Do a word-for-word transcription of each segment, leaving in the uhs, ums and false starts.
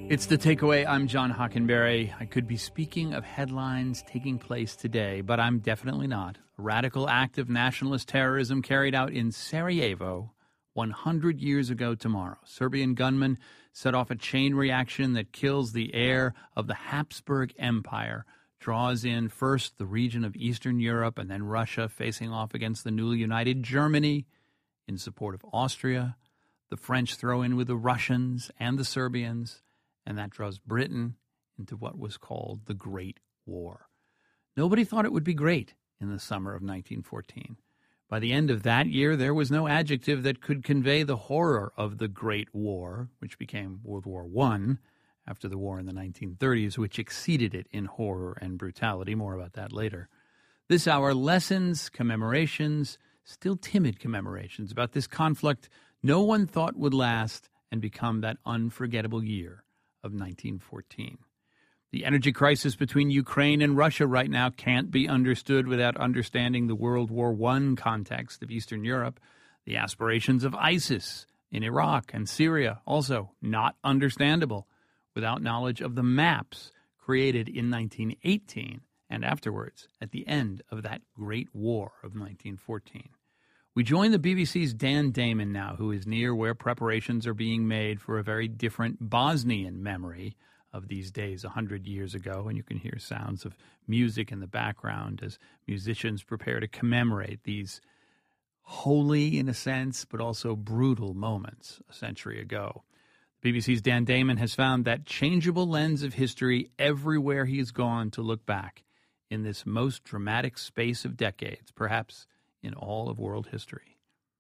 It's The Takeaway. I'm John Hockenberry. I could be speaking of headlines taking place today, but I'm definitely not. A radical act of nationalist terrorism carried out in Sarajevo one hundred years ago tomorrow. Serbian gunmen set off a chain reaction that kills the heir of the Habsburg Empire, draws in first the region of Eastern Europe and then Russia, facing off against the newly united Germany in support of Austria. The French throw in with the Russians and the Serbians, and that draws Britain into what was called the Great War. Nobody thought it would be great in the summer of nineteen fourteen. By the end of that year, there was no adjective that could convey the horror of the Great War, which became World War One after the war in the nineteen thirties, which exceeded it in horror and brutality. More about that later. This hour, lessons, commemorations, still timid commemorations about this conflict no one thought would last and become that unforgettable year of nineteen fourteen. The energy crisis between Ukraine and Russia right now can't be understood without understanding the World War One context of Eastern Europe. The aspirations of ISIS in Iraq and Syria, also not understandable without knowledge of the maps created in nineteen eighteen and afterwards at the end of that Great War of nineteen fourteen. We join the B B C's Dan Damon now, who is near where preparations are being made for a very different Bosnian memory of these days one hundred years ago, and you can hear sounds of music in the background as musicians prepare to commemorate these holy, in a sense, but also brutal moments a century ago. B B C's Dan Damon has found that changeable lens of history everywhere he's gone to look back in this most dramatic space of decades, perhaps in all of world history.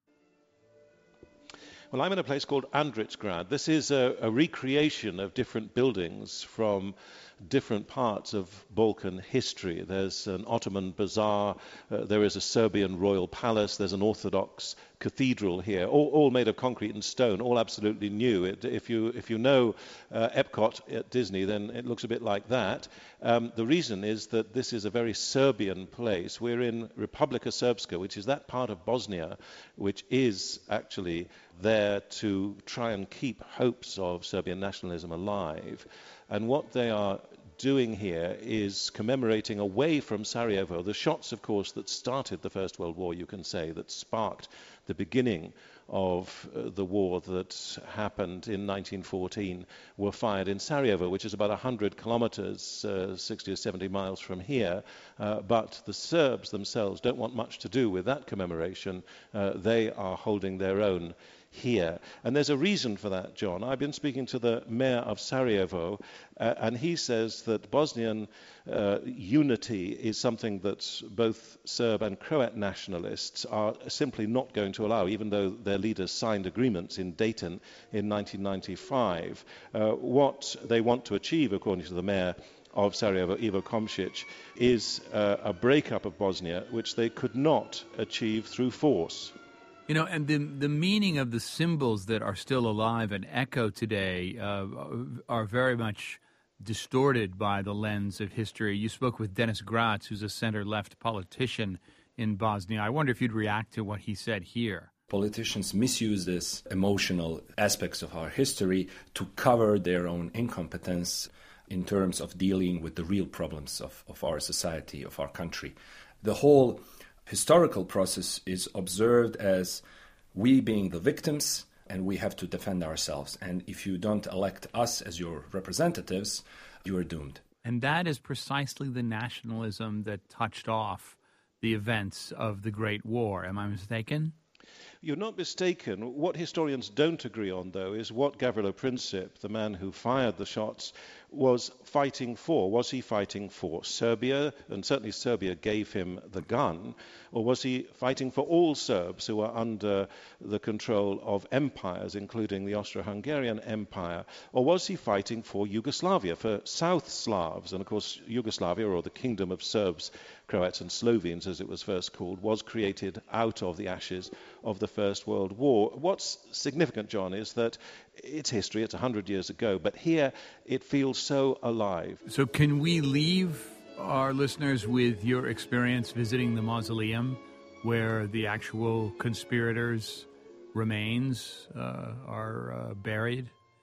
Well, I'm in a place called Andritsgrad. This is a, a recreation of different buildings from different parts of Balkan history. There's an Ottoman bazaar, uh, there is a Serbian royal palace, there's an Orthodox cathedral here, all, all made of concrete and stone, all absolutely new. It, if you if you know uh, Epcot at Disney, then it looks a bit like that. Um, the reason is that this is a very Serbian place. We're in Republika Srpska, which is that part of Bosnia which is actually there to try and keep hopes of Serbian nationalism alive. And what they are doing here is commemorating away from Sarajevo the shots, of course, that started the First World War, you can say, that sparked the beginning of uh, the war that happened in nineteen fourteen, were fired in Sarajevo, which is about one hundred kilometers, uh, sixty or seventy miles from here. Uh, but the Serbs themselves don't want much to do with that commemoration. Uh, they are holding their own here. And there's a reason for that, John. I've been speaking to the mayor of Sarajevo, uh, and he says that Bosnian uh, unity is something that both Serb and Croat nationalists are simply not going to allow, even though their leaders signed agreements in Dayton in nineteen ninety-five. Uh, what they want to achieve, according to the mayor of Sarajevo, Ivo Komšić, is uh, a breakup of Bosnia, which they could not achieve through force. You know, and the the meaning of the symbols that are still alive and echo today uh, are very much distorted by the lens of history. You spoke with Dennis Gratz, who's a center-left politician in Bosnia. I wonder if you'd react to what he said here. Politicians misuse this emotional aspects of our history to cover their own incompetence in terms of dealing with the real problems of, of our society, of our country. The whole historical process is observed as we being the victims, and we have to defend ourselves. And if you don't elect us as your representatives, you are doomed. And that is precisely the nationalism that touched off the events of the Great War. Am I mistaken? You're not mistaken. What historians don't agree on, though, is what Gavrilo Princip, the man who fired the shots, was fighting for. Was he fighting for Serbia, and certainly Serbia gave him the gun, or was he fighting for all Serbs who are under the control of empires, including the Austro-Hungarian Empire, or was he fighting for Yugoslavia, for South Slavs? And of course, Yugoslavia, or the Kingdom of Serbs, Croats and Slovenes, as it was first called, was created out of the ashes of the First World War. What's significant, John, is that it's history, it's one hundred years ago, but here it feels so alive. So can we leave our listeners with your experience visiting the mausoleum where the actual conspirators' remains uh, are uh, buried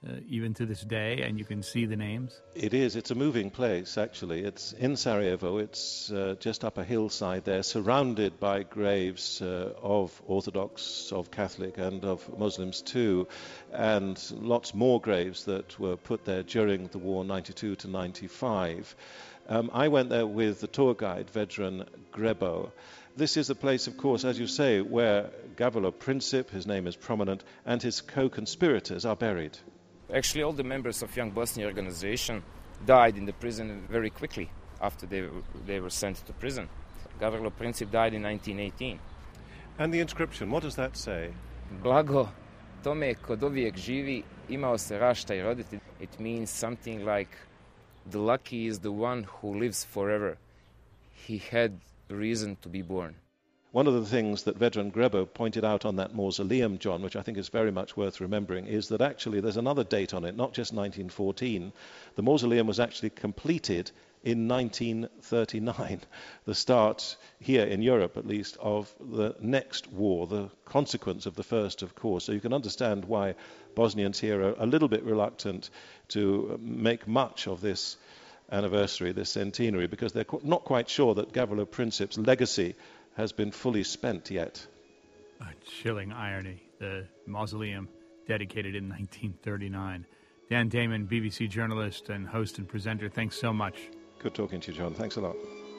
uh, even to this day, and you can see the names? It is. It's a moving place, actually. It's in Sarajevo. It's uh, just up a hillside there, surrounded by graves uh, of Orthodox, of Catholic, and of Muslims too, and lots more graves that were put there during the war, ninety-two to ninety-five. Um, I went there with the tour guide, Vedran Grebo. This is the place, of course, as you say, where Gavrilo Princip, his name is prominent, and his co-conspirators are buried. Actually, all the members of Young Bosnia organization died in the prison very quickly after they, they were sent to prison. Gavrilo Princip died in nineteen eighteen. And the inscription, what does that say? Blago tome ko dovijek živi, imao se rašta I roditelj. It means something like the lucky is the one who lives forever. He had reason to be born. One of the things that Vedran Grebo pointed out on that mausoleum, John, which I think is very much worth remembering, is that actually there's another date on it, not just nineteen fourteen. The mausoleum was actually completed in nineteen thirty-nine, the start here in Europe, at least, of the next war, the consequence of the first, of course. So you can understand why Bosnians here are a little bit reluctant to make much of this anniversary, this centenary, because they're qu- not quite sure that Gavrilo Princip's legacy has been fully spent yet. A chilling irony, the mausoleum dedicated in nineteen thirty-nine. Dan Damon, B B C journalist and host and presenter, thanks so much. Good talking to you, John. Thanks a lot.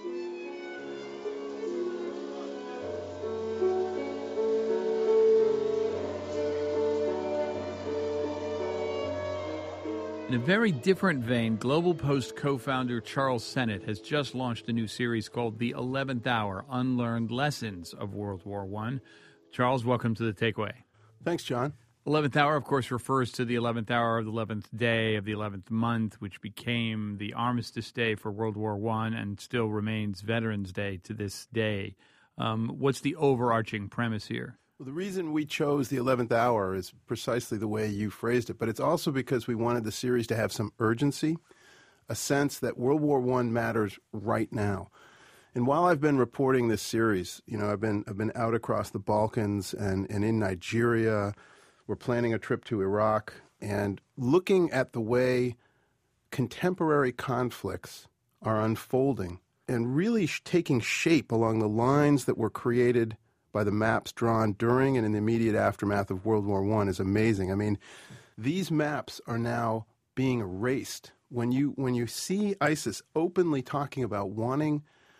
In a very different vein, Global Post co-founder Charles Sennett has just launched a new series called The eleventh Hour, Unlearned Lessons of World War One. Charles, welcome to The Takeaway. Thanks, John. eleventh hour, of course, refers to the eleventh hour of the eleventh day of the eleventh month, which became the Armistice Day for World War One and still remains Veterans Day to this day. Um, what's the overarching premise here? Well, the reason we chose the eleventh hour is precisely the way you phrased it, but it's also because we wanted the series to have some urgency, a sense that World War One matters right now. And while I've been reporting this series, you know, I've been I've been out across the Balkans and, and in Nigeria. We're planning a trip to Iraq and looking at the way contemporary conflicts are unfolding and really sh- taking shape along the lines that were created by the maps drawn during and in the immediate aftermath of World War One is amazing. I mean, these maps are now being erased. When you when you see ISIS openly talking about wanting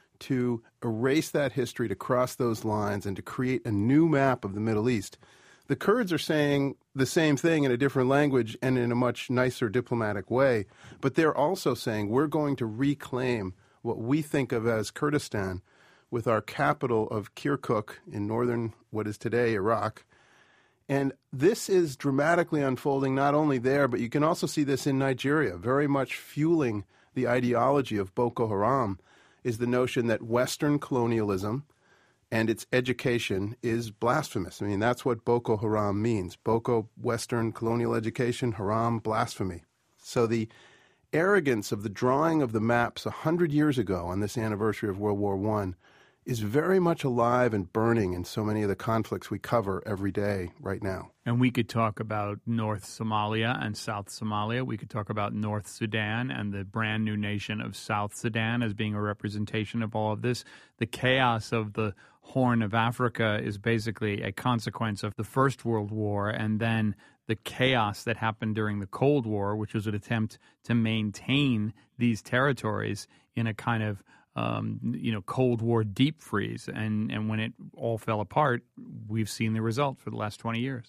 to erase that history, to cross those lines, and to create a new map of the Middle East, the Kurds are saying the same thing in a different language and in a much nicer diplomatic way, but they're also saying we're going to reclaim what we think of as Kurdistan, with our capital of Kirkuk in northern, what is today, Iraq. And this is dramatically unfolding not only there, but you can also see this in Nigeria. Very much fueling the ideology of Boko Haram is the notion that Western colonialism and its education is blasphemous. I mean, that's what Boko Haram means. Boko, Western colonial education, Haram, blasphemy. So the arrogance of the drawing of the maps a hundred years ago on this anniversary of World War One is very much alive and burning in so many of the conflicts we cover every day right now. And we could talk about North Somalia and South Somalia. We could talk about North Sudan and the brand new nation of South Sudan as being a representation of all of this. The chaos of the Horn of Africa is basically a consequence of the First World War, and then the chaos that happened during the Cold War, which was an attempt to maintain these territories in a kind of Um, you know, Cold War deep freeze. And, and when it all fell apart, we've seen the result for the last twenty years.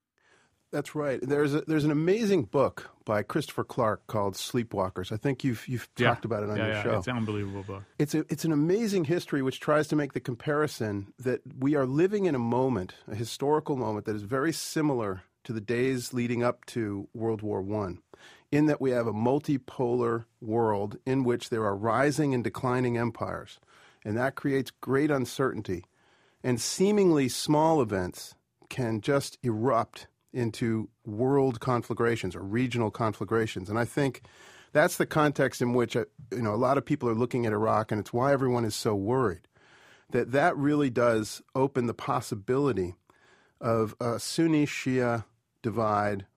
That's right. There's a, there's an amazing book by Christopher Clark called Sleepwalkers. I think you've you've Yeah. talked about it on yeah, your yeah, show. It's an unbelievable book. It's a it's an amazing history which tries to make the comparison that we are living in a moment, a historical moment that is very similar to the days leading up to World War One, in that we have a multipolar world in which there are rising and declining empires, and that creates great uncertainty. And seemingly small events can just erupt into world conflagrations or regional conflagrations. And I think that's the context in which you know a lot of people are looking at Iraq, and it's why everyone is so worried, that that really does open the possibility of a Sunni-Shia divide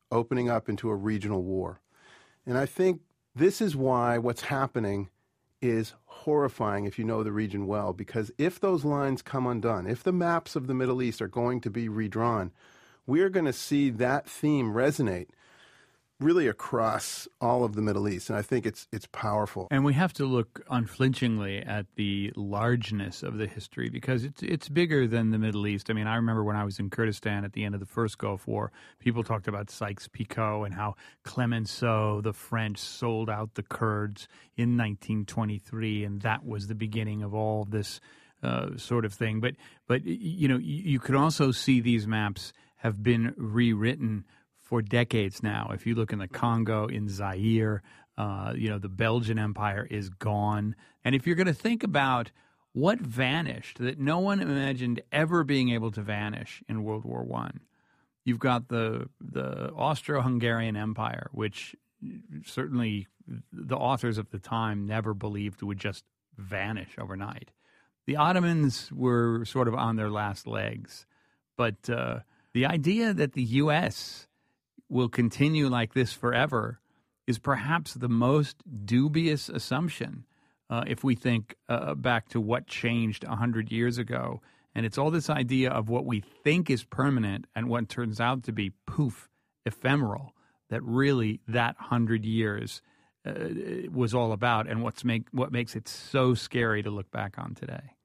opening up into a regional war. And I think this is why what's happening is horrifying if you know the region well, because if those lines come undone, if the maps of the Middle East are going to be redrawn, we're going to see that theme resonate really across all of the Middle East, and I think it's it's powerful. And we have to look unflinchingly at the largeness of the history because it's it's bigger than the Middle East. I mean, I remember when I was in Kurdistan at the end of the first Gulf War, people talked about Sykes-Picot and how Clemenceau, the French, sold out the Kurds in nineteen twenty-three, and that was the beginning of all of this uh, sort of thing. But, but you know, you, you could also see these maps have been rewritten for decades now. If you look in the Congo, in Zaire, uh, you know, the Belgian Empire is gone. And if you're going to think about what vanished that no one imagined ever being able to vanish in World War One, you've got the the Austro-Hungarian Empire, which certainly the authors of the time never believed would just vanish overnight. The Ottomans were sort of on their last legs. But uh, the idea that the U S will continue like this forever is perhaps the most dubious assumption uh, if we think uh, back to what changed one hundred years ago. And it's all this idea of what we think is permanent and what turns out to be, poof, ephemeral, that really that one hundred years uh, was all about and what's make, what makes it so scary to look back on today.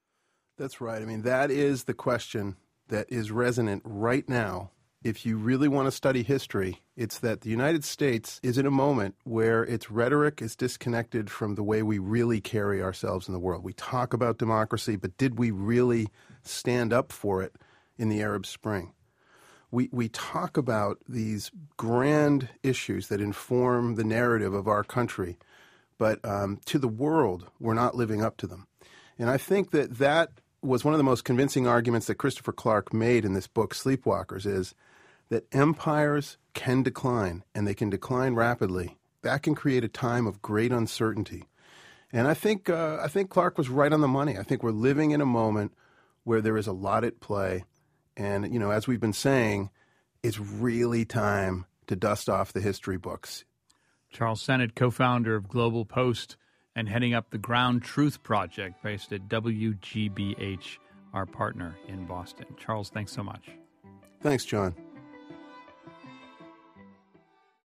That's right. I mean, that is the question that is resonant right now. If you really want to study history, it's that the United States is in a moment where its rhetoric is disconnected from the way we really carry ourselves in the world. We talk about democracy, but did we really stand up for it in the Arab Spring? We we talk about these grand issues that inform the narrative of our country, but um, to the world, we're not living up to them. And I think that that was one of the most convincing arguments that Christopher Clark made in this book, Sleepwalkers, is that empires can decline, and they can decline rapidly. That can create a time of great uncertainty. And I think uh, I think Clark was right on the money. I think we're living in a moment where there is a lot at play. And, you know, as we've been saying, it's really time to dust off the history books. Charles Sennett, co-founder of Global Post and heading up the Ground Truth Project based at W G B H, our partner in Boston. Charles, thanks so much. Thanks, John.